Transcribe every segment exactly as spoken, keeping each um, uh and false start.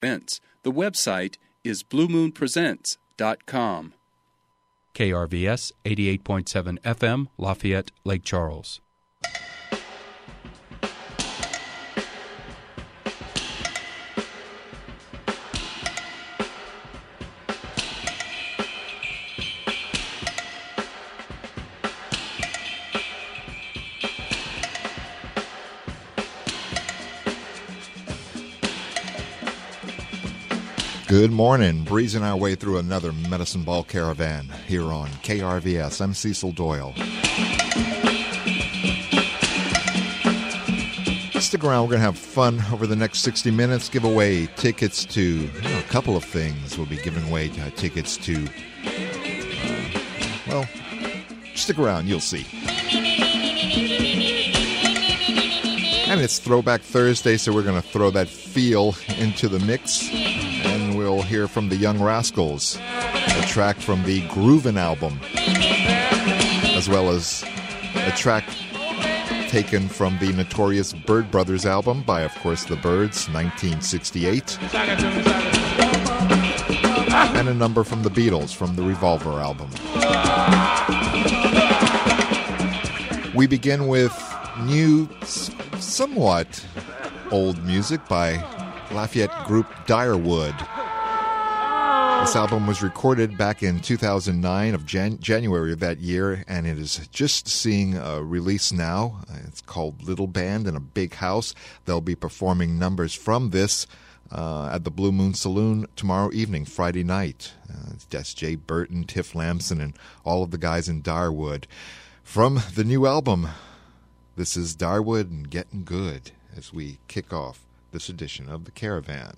events. The website is blue moon presents dot com. K R V S eighty-eight point seven F M, Lafayette, Lake Charles. Good morning. Breezing our way through another Medicine Ball Caravan here on K R V S. I'm Cecil Doyle. Stick around. We're going to have fun over the next sixty minutes. Give away tickets to you know, a couple of things. We'll be giving away uh, tickets to, uh, well, stick around. You'll see. And it's Throwback Thursday, so we're going to throw that feel into the mix. And we'll hear from the Young Rascals, a track from the Groovin' album, as well as a track taken from the notorious Byrd Brothers album by, of course, the Byrds, nineteen sixty-eight, and a number from the Beatles from the Revolver album. We begin with new, somewhat old music by Lafayette group Direwood. This album was recorded back in two thousand nine of Jan- January of that year, and it is just seeing a release now. It's called Little Band in a Big House. They'll be performing numbers from this uh, at the Blue Moon Saloon tomorrow evening, Friday night. Uh, that's Jay Burton, Tiff Lamson, and all of the guys in Direwood. From the new album, this is Direwood and Getting Good as we kick off this edition of the Caravan.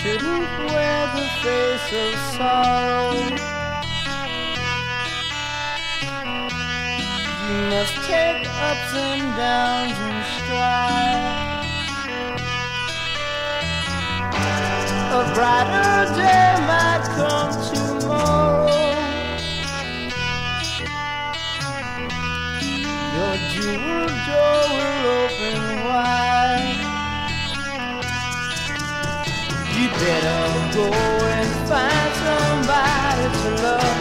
shouldn't wear the face of sorrow. You must take ups and downs in stride. A brighter day might come tomorrow. Your jewel door will open wide. You better go and find somebody to love.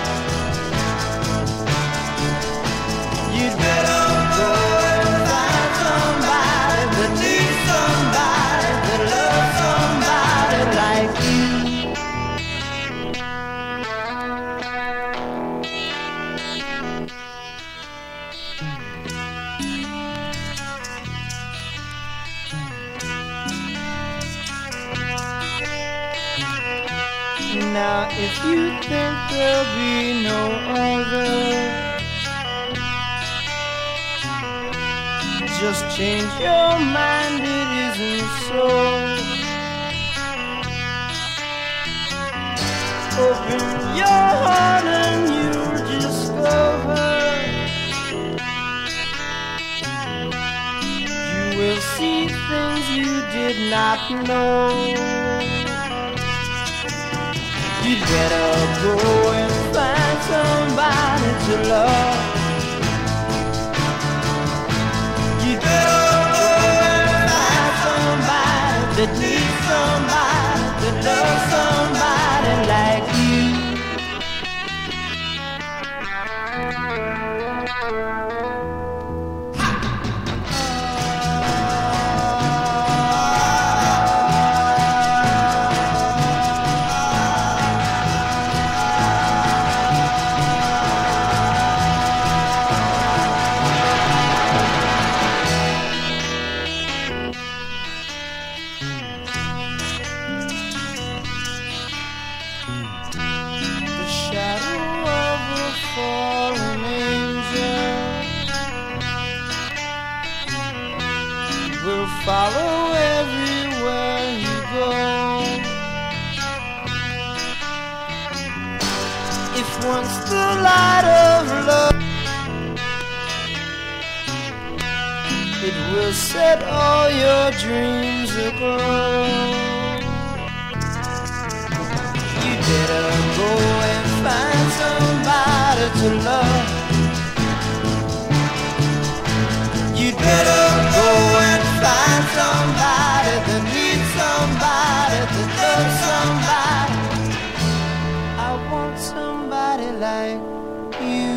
You better go and find somebody that needs somebody that loves somebody like you. Now if you think there'll be no other, just change your mind, it isn't so. Open your heart and you'll discover you will see things you did not know. You'd better go and find somebody to love. You'd better go and find somebody that needs somebody that loves somebody like you. Follow everywhere you go. If once the light of love, it will set all your dreams aglow. You better go and find somebody to love. You better go and find somebody that needs somebody that loves somebody. I want somebody like you.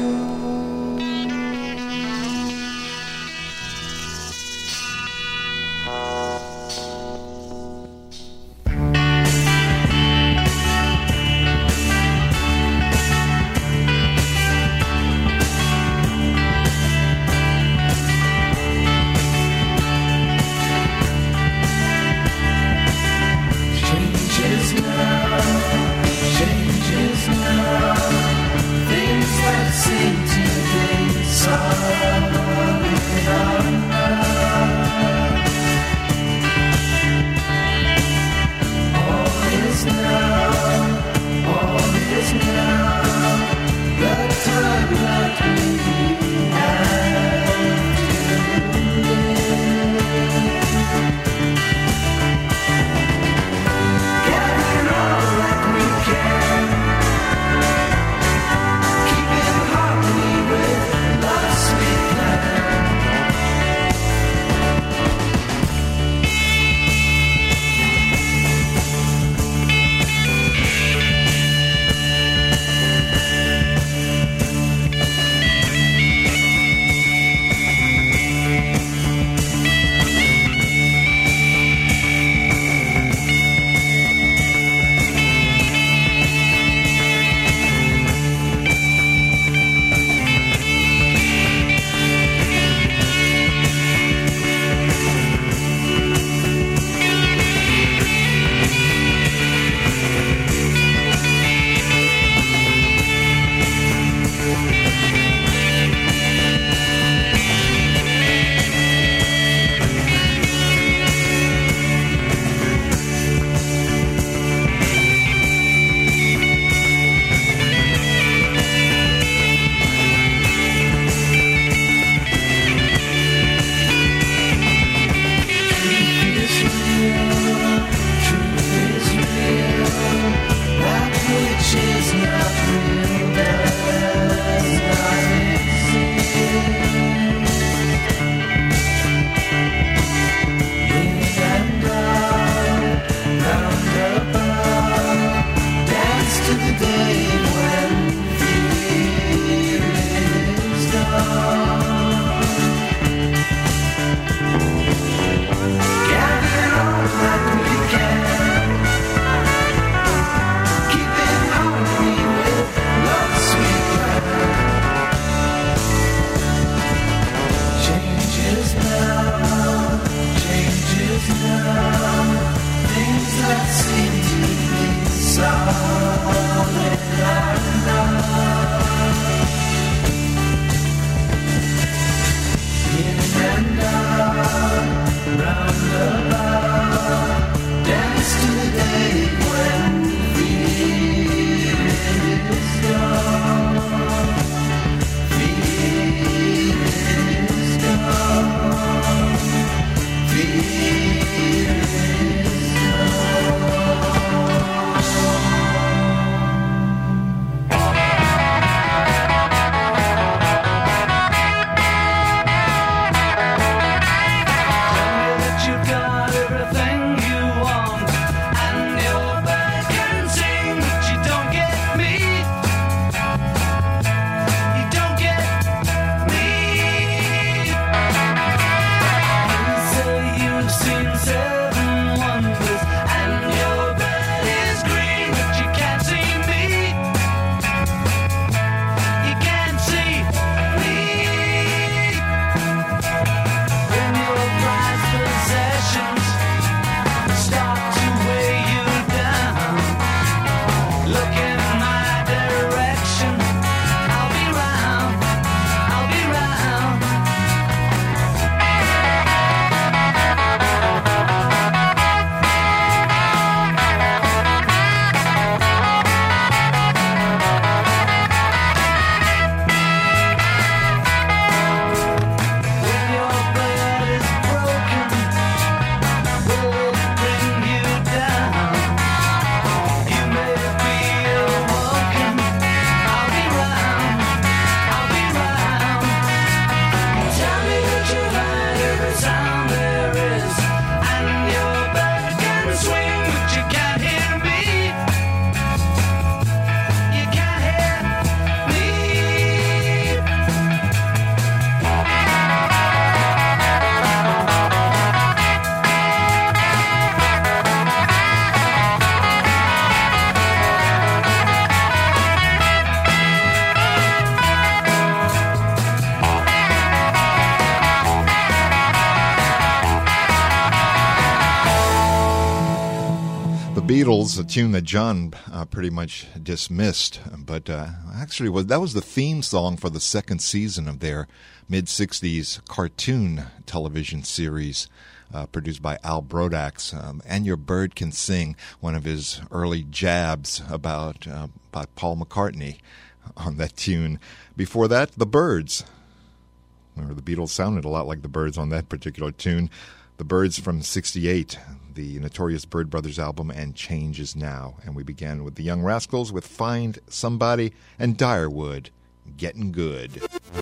Beatles, a tune that John uh, pretty much dismissed, but uh, actually was that was the theme song for the second season of their mid-sixties cartoon television series uh, produced by Al Brodax. Um, And Your Bird Can Sing, one of his early jabs about, uh, about Paul McCartney on that tune. Before that, The Byrds. Remember, the Beatles sounded a lot like the Byrds on that particular tune. The Byrds from sixty-eight, the Notorious Byrd Brothers album, and Change Is Now. And we began with the Young Rascals with Find Somebody, and Direwood, Getting Good.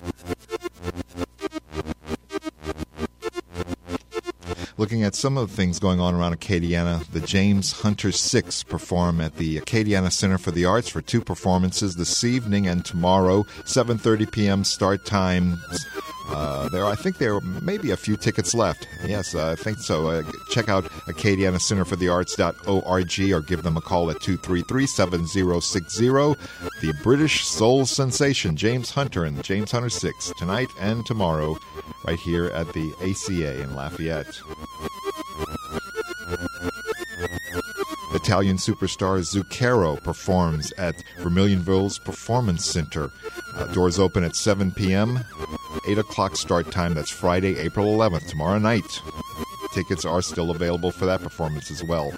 Looking at some of the things going on around Acadiana, the James Hunter Six perform at the Acadiana Center for the Arts for two performances this evening and tomorrow, seven thirty p.m. start times. Uh, there, I think there may be a few tickets left. Yes, uh, I think so. Uh, check out Acadiana Center for the Arts dot org or give them a call at two three three, seven zero six zero. The British soul sensation, James Hunter and the James Hunter Six, tonight and tomorrow, right here at the A C A in Lafayette. Italian superstar Zucchero performs at Vermilionville's Performance Center. Uh, doors open at seven p.m., eight o'clock start time. That's Friday, April eleventh, tomorrow night. Tickets are still available for that performance as well.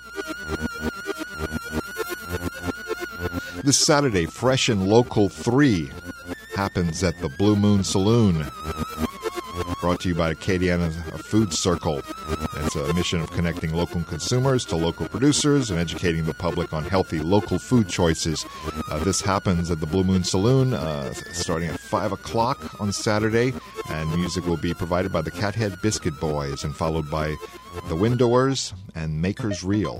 This Saturday, Fresh and Local three happens at the Blue Moon Saloon. Brought to you by Acadiana Food Circle. It's a mission of connecting local consumers to local producers and educating the public on healthy local food choices. Uh, this happens at the Blue Moon Saloon uh, starting at five o'clock on Saturday, and music will be provided by the Cathead Biscuit Boys and followed by the Windowers and Makers Reel.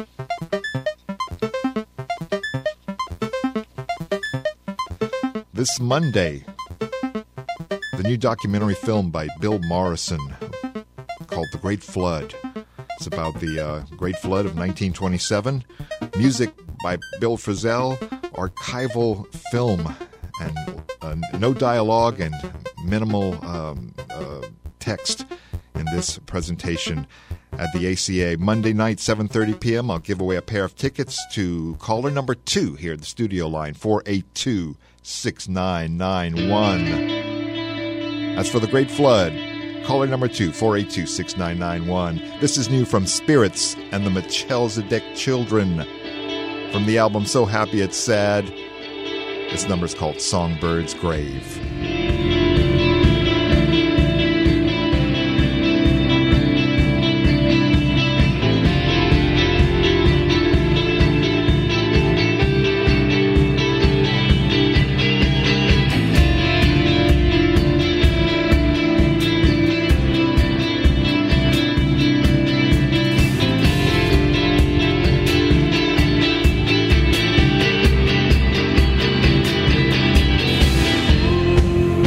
This Monday, the new documentary film by Bill Morrison called The Great Flood. It's about the uh, Great Flood of nineteen twenty-seven. Music by Bill Frisell, archival film, and uh, no dialogue and minimal um, uh, text in this presentation at the A C A. Monday night, seven thirty p.m. I'll give away a pair of tickets to caller number two here at the studio line, four eight two, six nine nine one. That's for The Great Flood. Caller number two, four eight two, six nine nine one. This is new from Spirits and the Melchizedek Children. From the album So Happy It's Sad. This number's called Songbird's Grave. Ooh.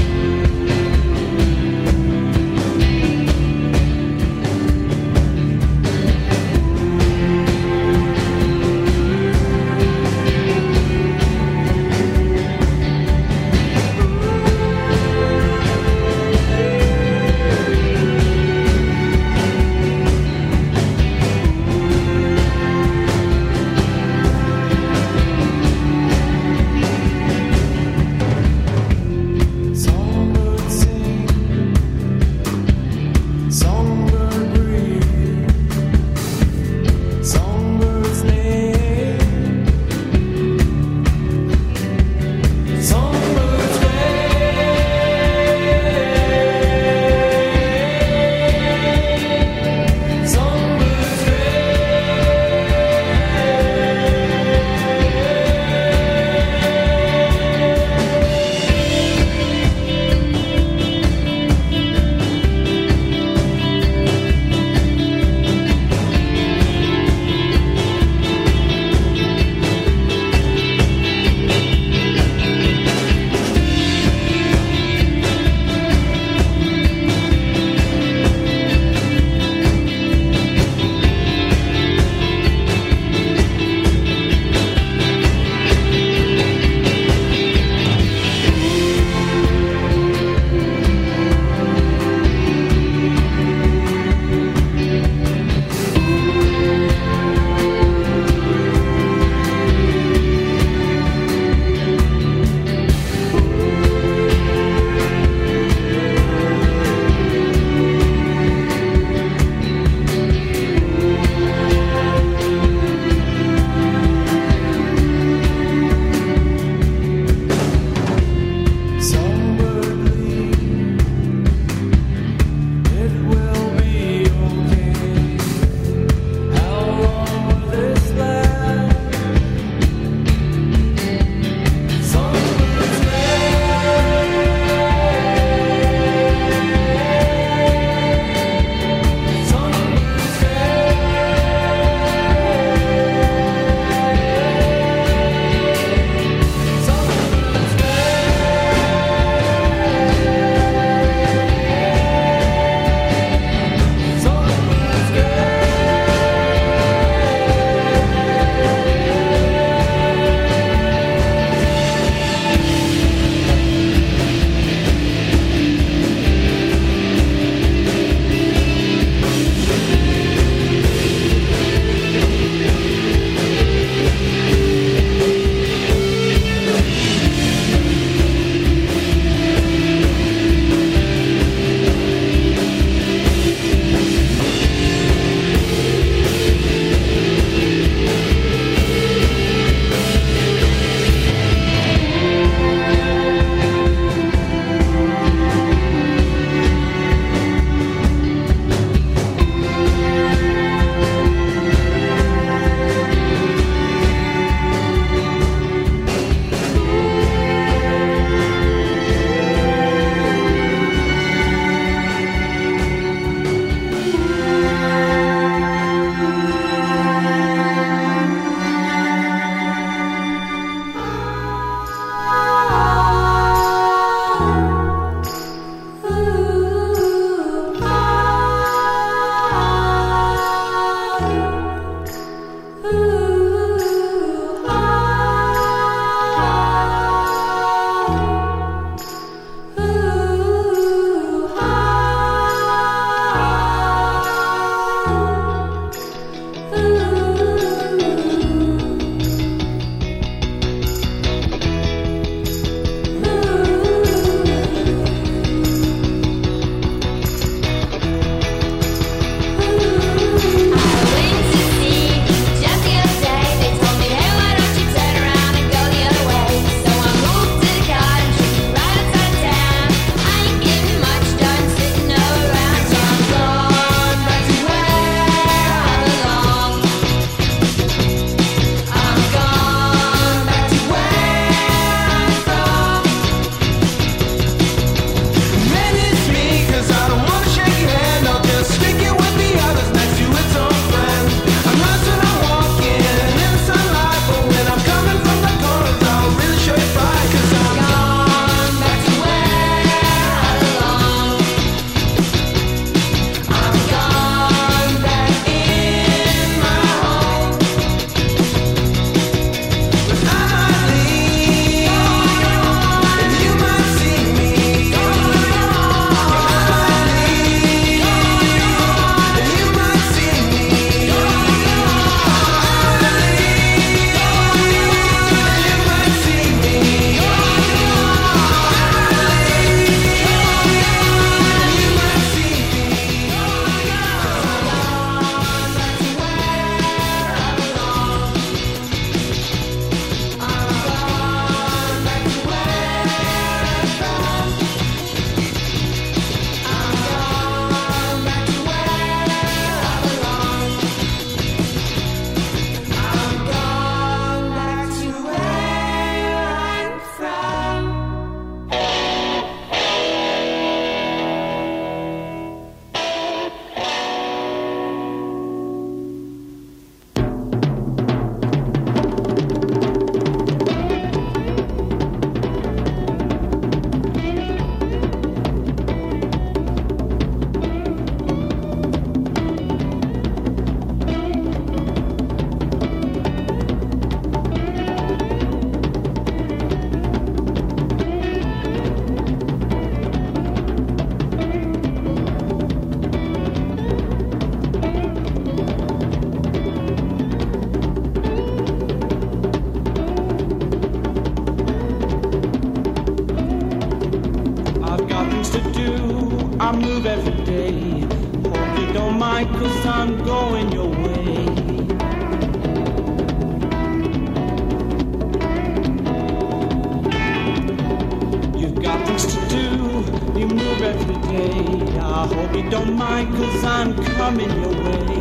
don't mind, 'cause I'm coming your way.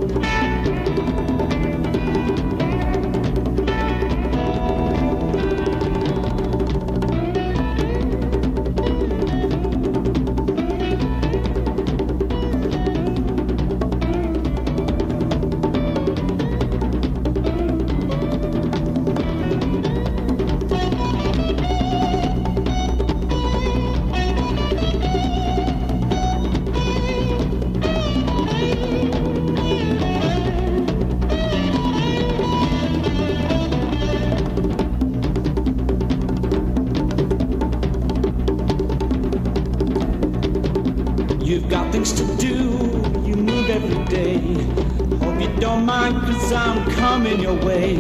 You've got things to do, you move every day. Hope you don't mind, 'cause I'm coming your way.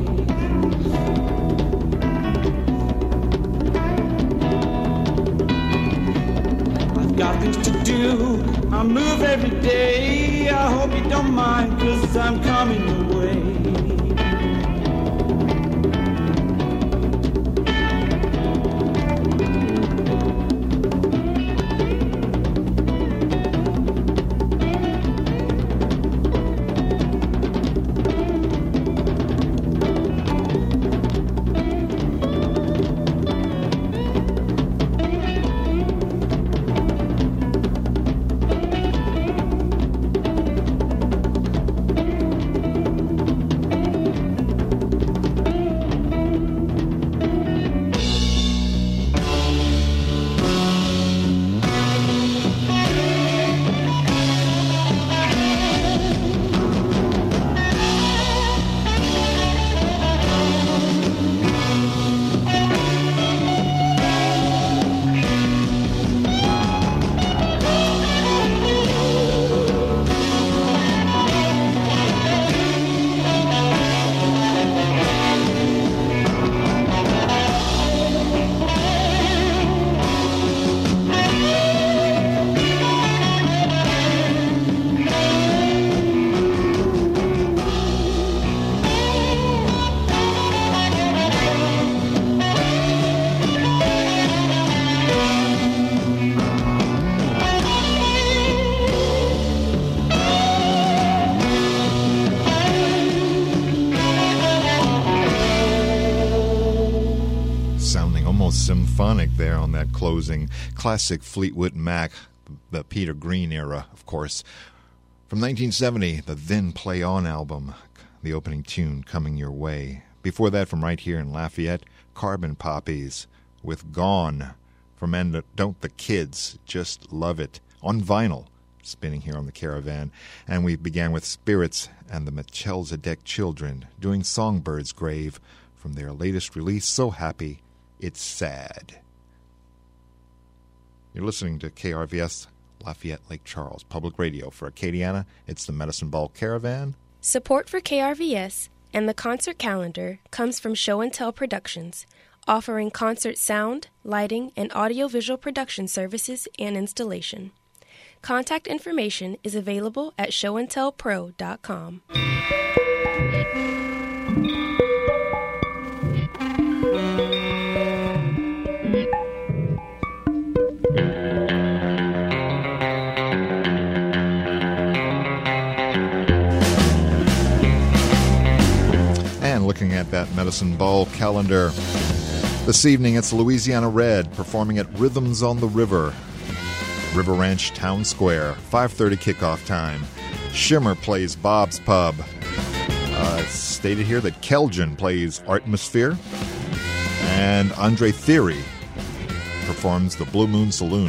I've got things to do, I move every day. I hope you don't mind, 'cause I'm coming your way. Symphonic there on that closing. Classic Fleetwood Mac, the Peter Green era, of course. From nineteen seventy, the Then Play On album, the opening tune, Coming Your Way. Before that, from right here in Lafayette, Carbon Poppies with Gone. From And Don't the Kids Just Love It, on vinyl, spinning here on the Caravan. And we began with Spirits and the Melchizedek Children doing Songbird's Grave from their latest release, So Happy It's Sad. You're listening to K R V S Lafayette Lake Charles Public Radio. For Acadiana, it's the Medicine Ball Caravan. Support for K R V S and the concert calendar comes from Show and Tell Productions, offering concert sound, lighting, and audiovisual production services and installation. Contact information is available at show and tell pro dot com. Looking at that Medicine Ball calendar. This evening, it's Louisiana Red performing at Rhythms on the River, River Ranch Town Square, five thirty kickoff time. Shimmer plays Bob's Pub. Uh, it's stated here that Keljan plays Artmosphere, and Andre Theory performs the Blue Moon Saloon.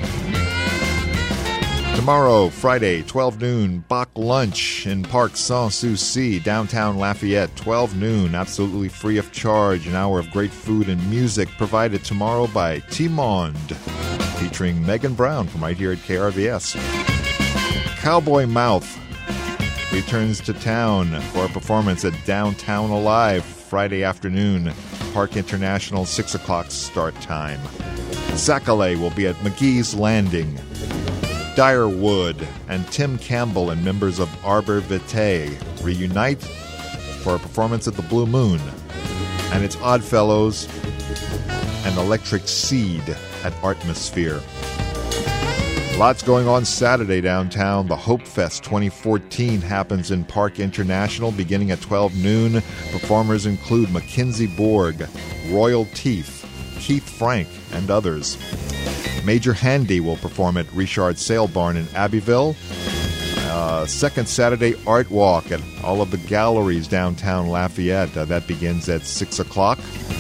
Tomorrow, Friday, twelve noon, Bach Lunch in Parc Sans Souci, downtown Lafayette, twelve noon, absolutely free of charge. An hour of great food and music provided tomorrow by T-Monde, featuring Megan Brown from right here at K R V S. Cowboy Mouth returns to town for a performance at Downtown Alive Friday afternoon, Park International, six o'clock start time. Zachale will be at McGee's Landing. Dire Wood and Tim Campbell and members of Arbor Vitae reunite for a performance at the Blue Moon. And it's Oddfellows and Electric Seed at Artmosphere. Lots going on Saturday downtown. The Hope Fest twenty fourteen happens in Park International beginning at twelve noon. Performers include Mackenzie Borg, Royal Teeth, Keith Frank, and others. Major Handy will perform at Richard Sale Barn in Abbeville. Uh, second Saturday Art Walk at all of the galleries downtown Lafayette. Uh, that begins at six o'clock.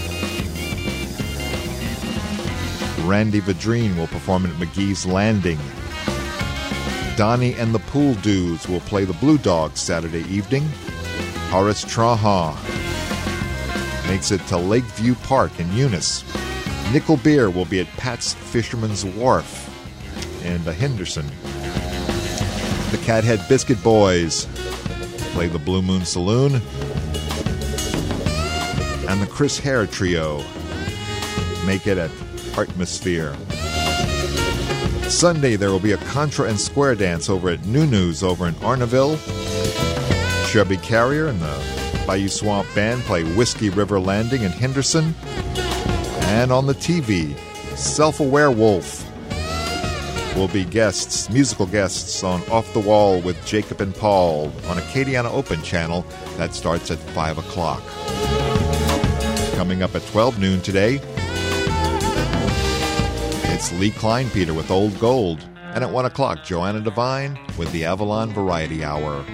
Randy Vadrine will perform at McGee's Landing. Donnie and the Pool Dudes will play the Blue Dogs Saturday evening. Horace Trahan makes it to Lakeview Park in Eunice. Nickel Beer will be at Pat's Fisherman's Wharf in Henderson. The Cathead Biscuit Boys play the Blue Moon Saloon. And the Chris Hare Trio make it at Atmosphere. Sunday, there will be a Contra and Square Dance over at Nunu's over in Arnaville. Chubby Carrier and the Bayou Swamp Band play Whiskey River Landing in Henderson. And on the T V, Self-Aware Wolf will be guests, musical guests on Off the Wall with Jacob and Paul on Acadiana Open Channel. That starts at five o'clock. Coming up at twelve noon today, it's Lee Kleinpeter with Old Gold. And at one o'clock, Joanna Devine with the Avalon Variety Hour.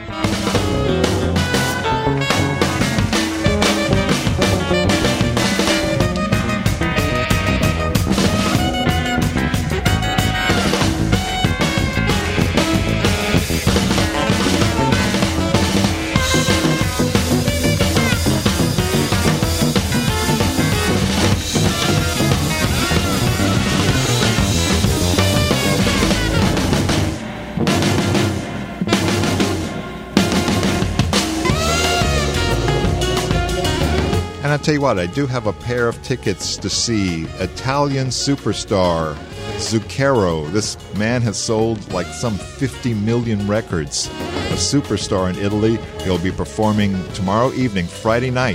And I'll tell you what, I do have a pair of tickets to see Italian superstar Zucchero. This man has sold like some fifty million records. A superstar in Italy. He'll be performing tomorrow evening, Friday night.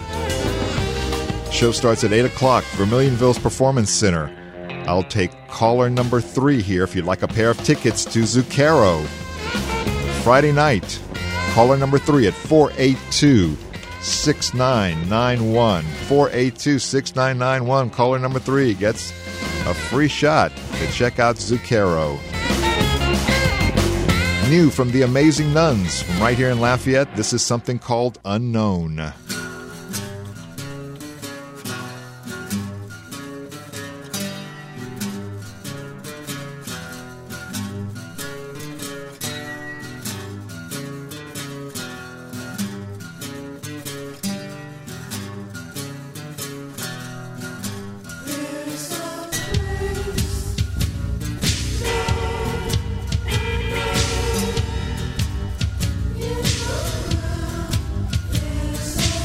Show starts at eight o'clock, Vermilionville's Performance Center. I'll take caller number three here if you'd like a pair of tickets to Zucchero. Friday night, caller number three at four eight two, six nine nine one. four eight two, six nine nine one. Caller number three gets a free shot to check out Zucchero. New from the Amazing Nuns from right here in Lafayette, this is something called Unknown. So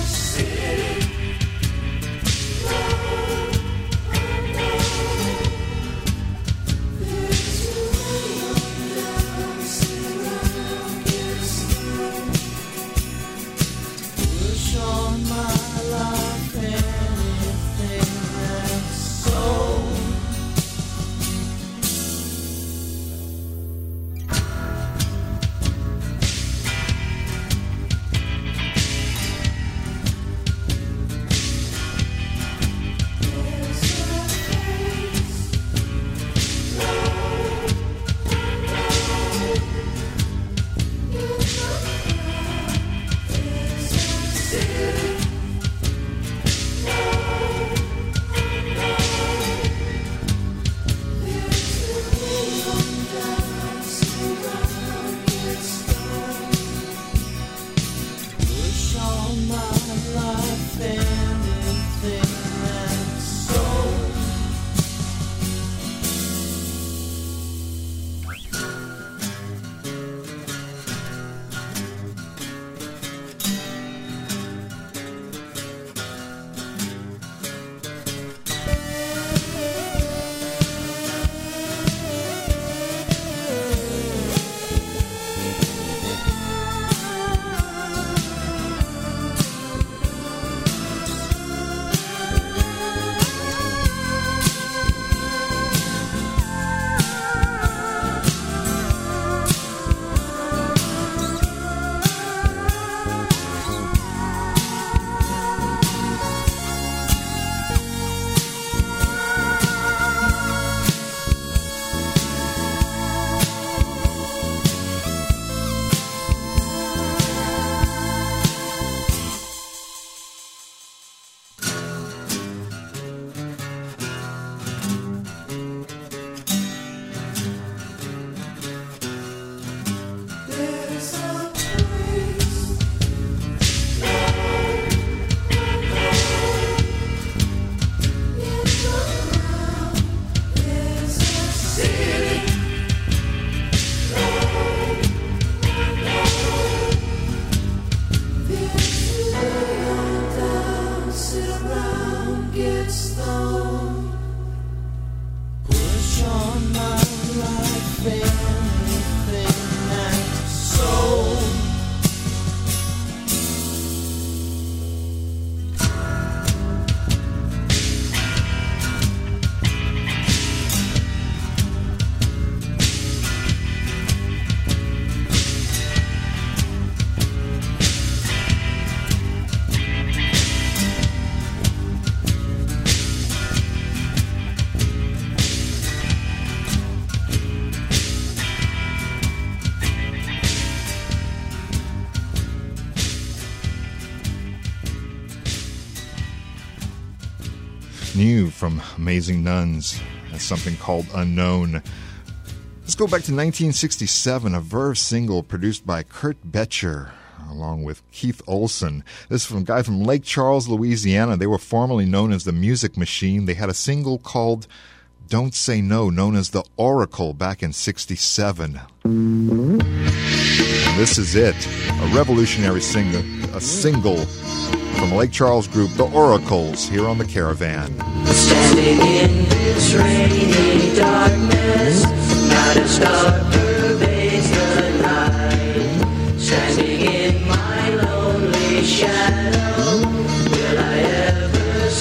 New from Amazing Nuns. That's something called Unknown. Let's go back to nineteen sixty-seven, a Verve single produced by Kurt Betcher along with Keith Olsen. This is from a guy from Lake Charles, Louisiana. They were formerly known as the Music Machine. They had a single called Don't Say No, known as The Oracle, back in sixty-seven. And this is it, a revolutionary single, a single from Lake Charles group, The Oracles, here on The Caravan. Standing in this rainy darkness, not a star pervades the night. Standing in my lonely shadow, will I ever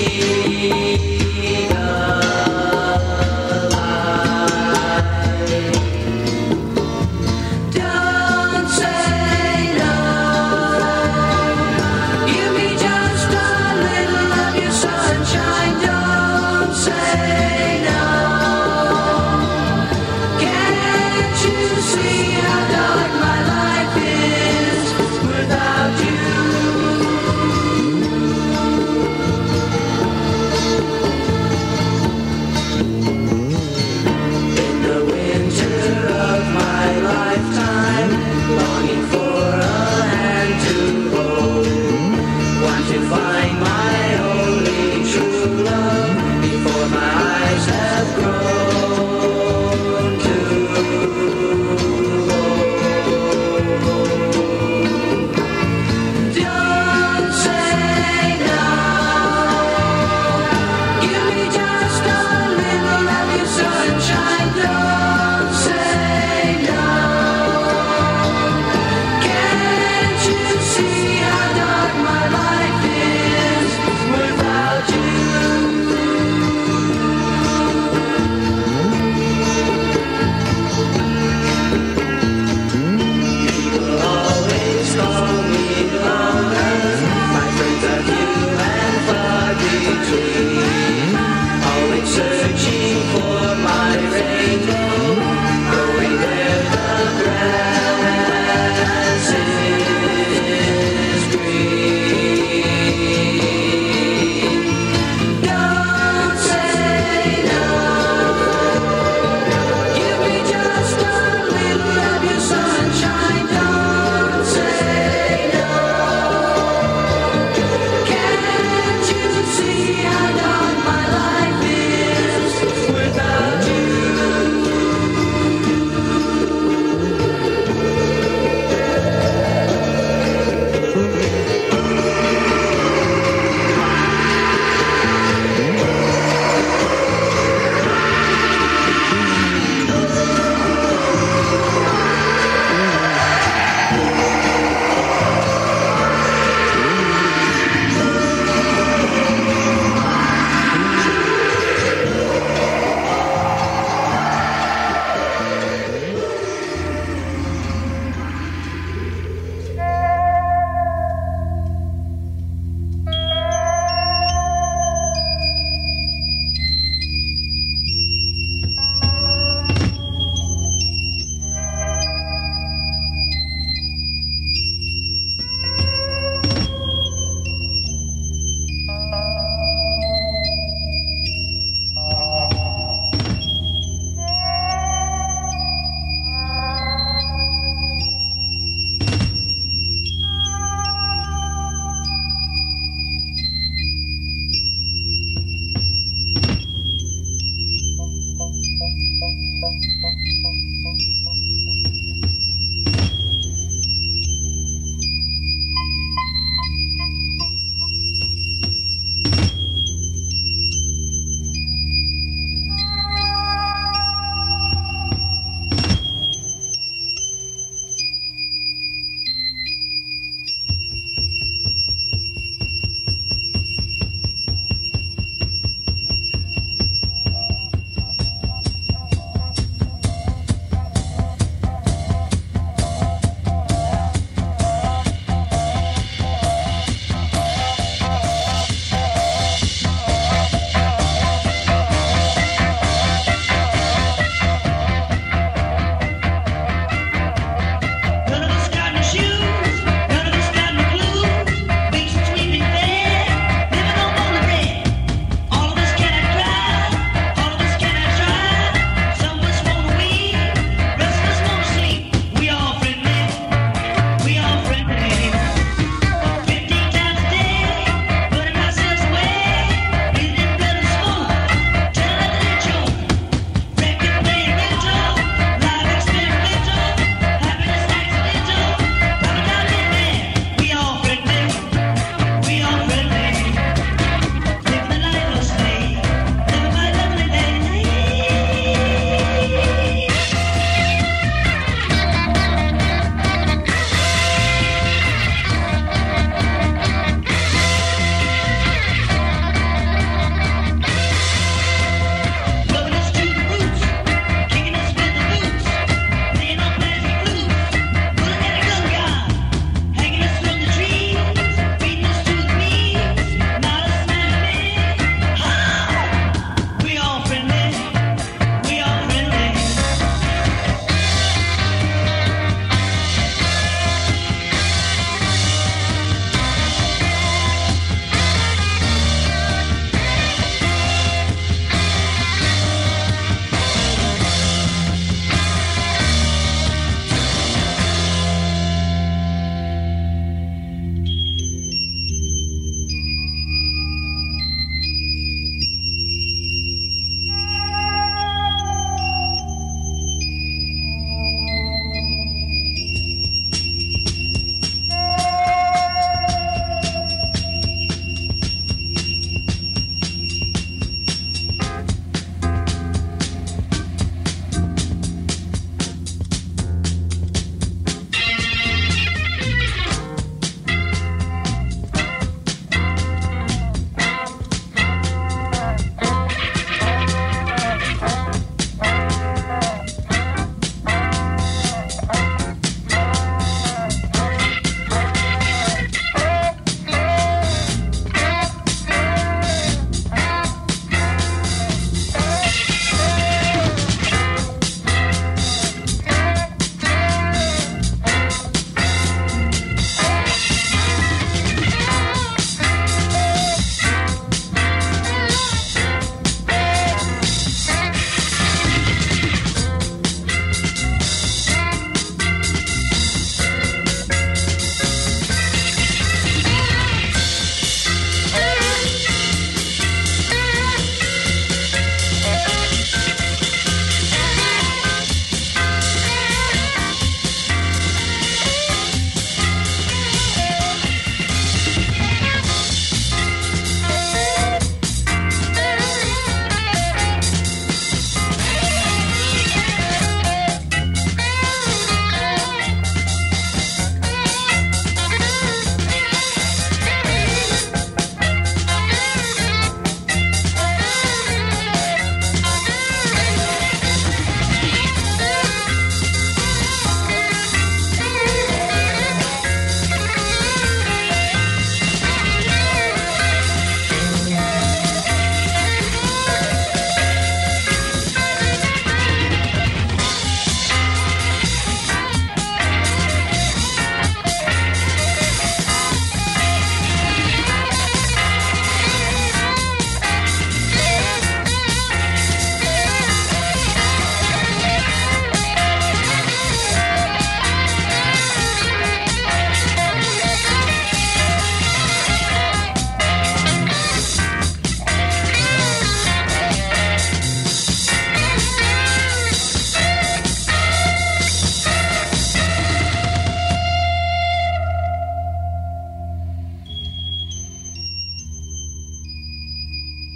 see the light? Don't say no. Give me just a little of your sunshine. Don't say no. Can't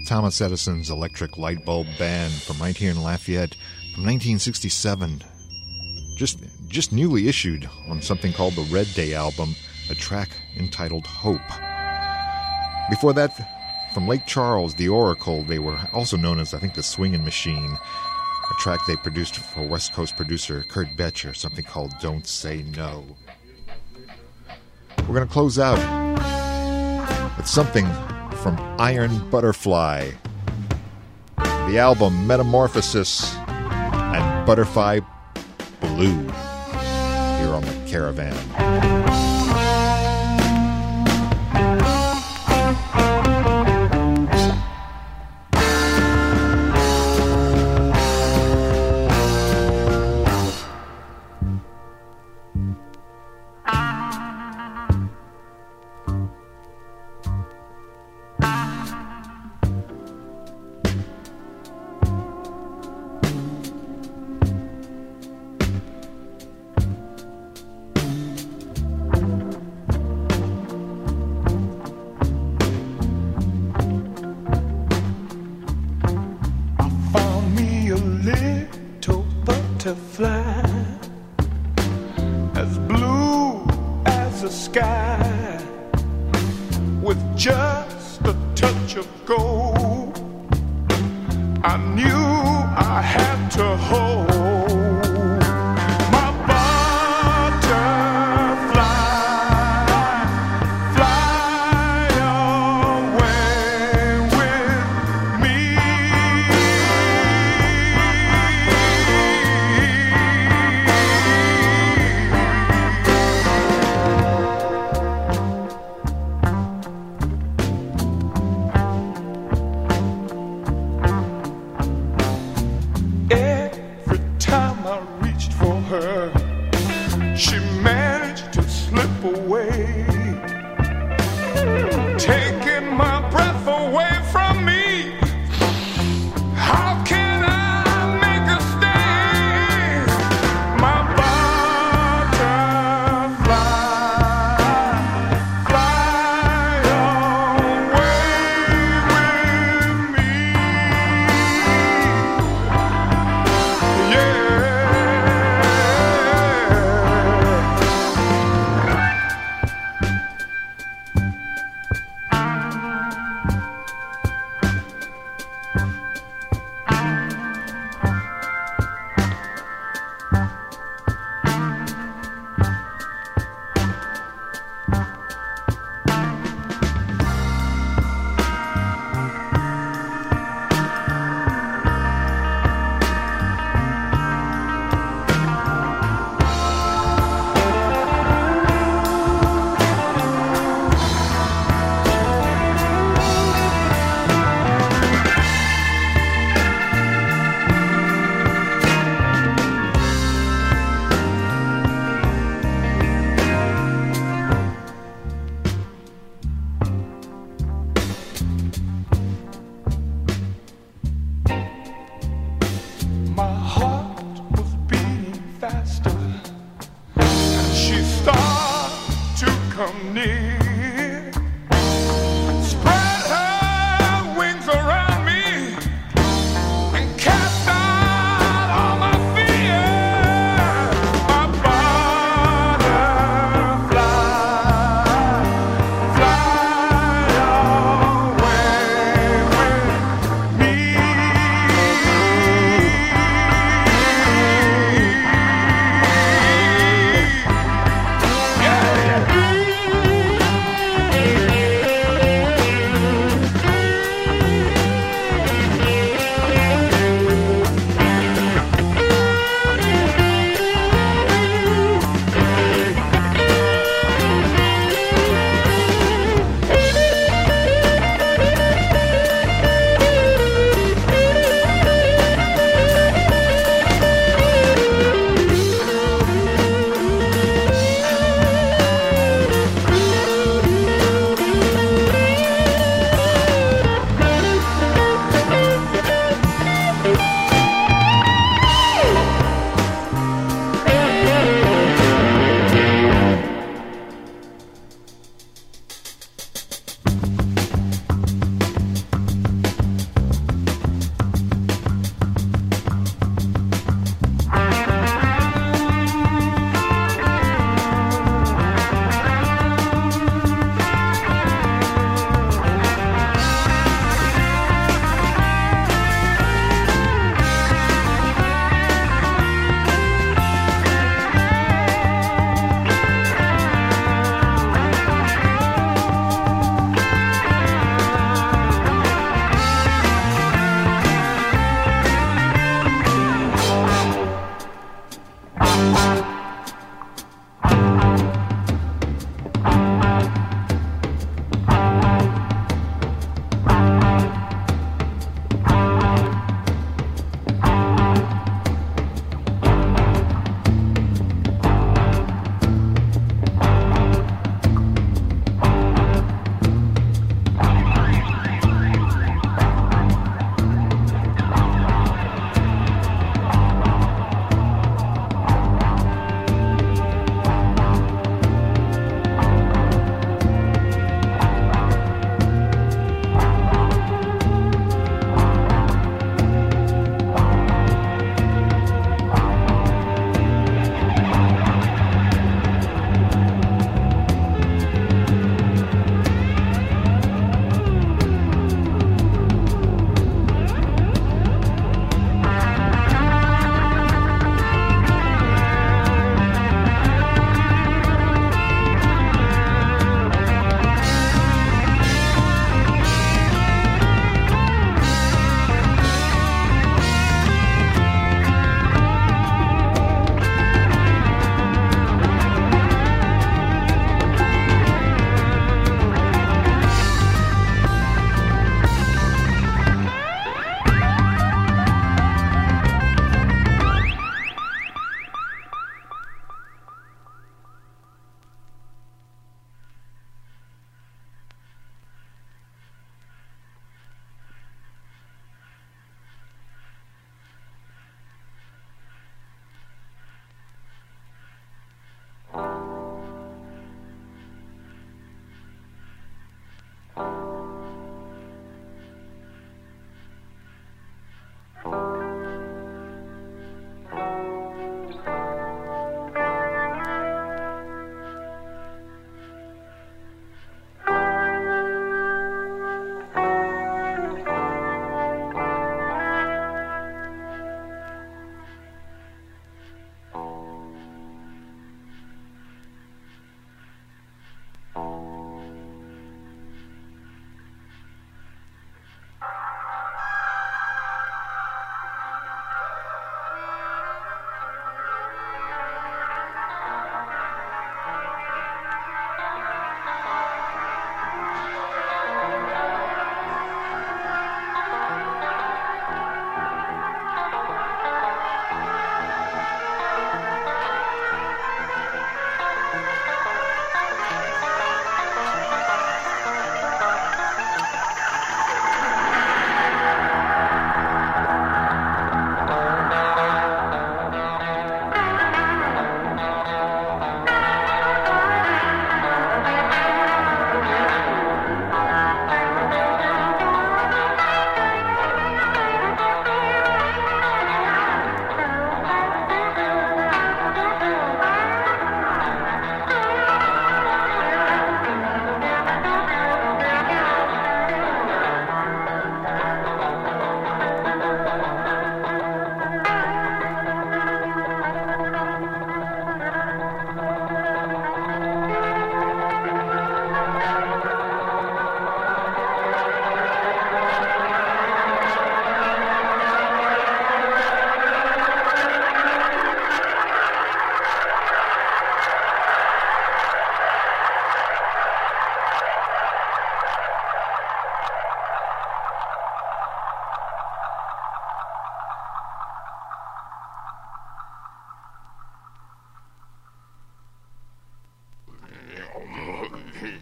Thomas Edison's Electric Light Bulb Band from right here in Lafayette from nineteen sixty-seven. Just, just newly issued on something called the Red Day album, a track entitled Hope. Before that, from Lake Charles, The Oracle, they were also known as, I think, the Swingin' Machine, a track they produced for West Coast producer Kurt Betcher, something called Don't Say No. We're going to close out with something from Iron Butterfly, the album Metamorphosis and Butterfly Blue, here on the Caravan.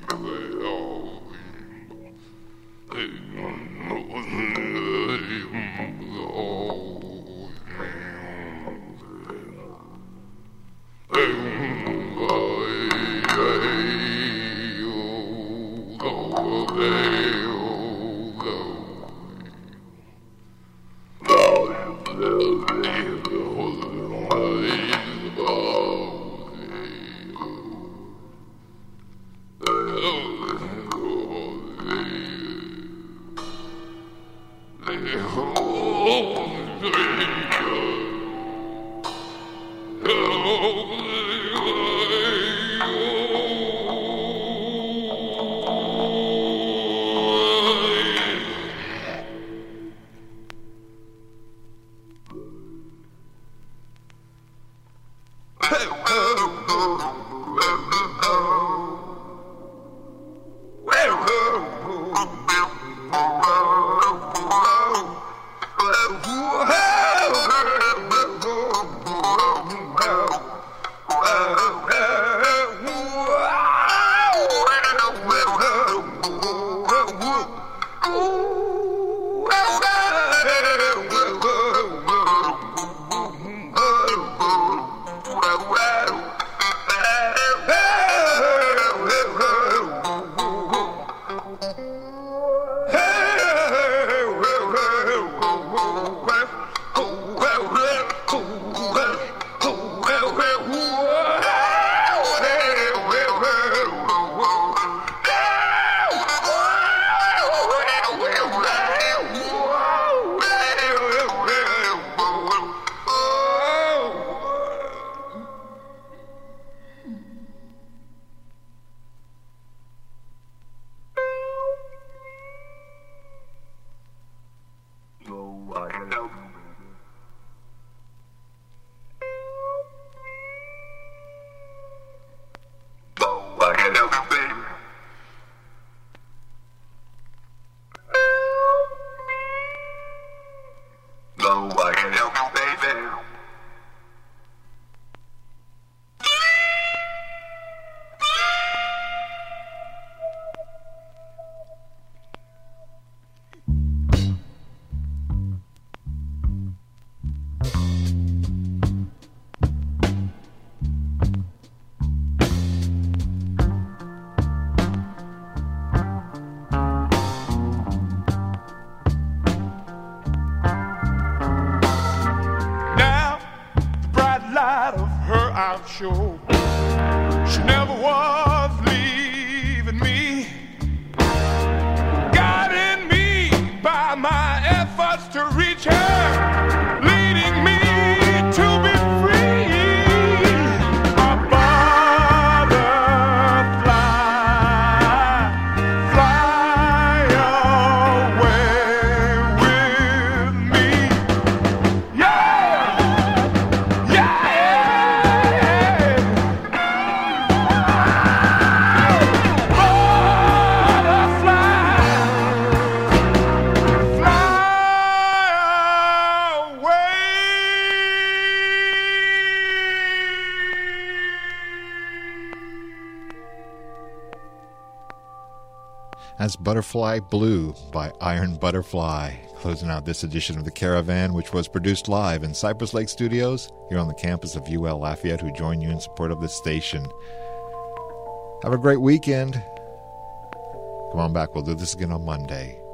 Show. She never was leaving me, guiding me by my efforts to reach her, leading me to be free. A butterfly, fly away with me. Yeah, yeah. As Butterfly Blue by Iron Butterfly, closing out this edition of The Caravan, which was produced live in Cypress Lake Studios here on the campus of U L Lafayette, who join you in support of this station. Have a great weekend. Come on back. We'll do this again on Monday.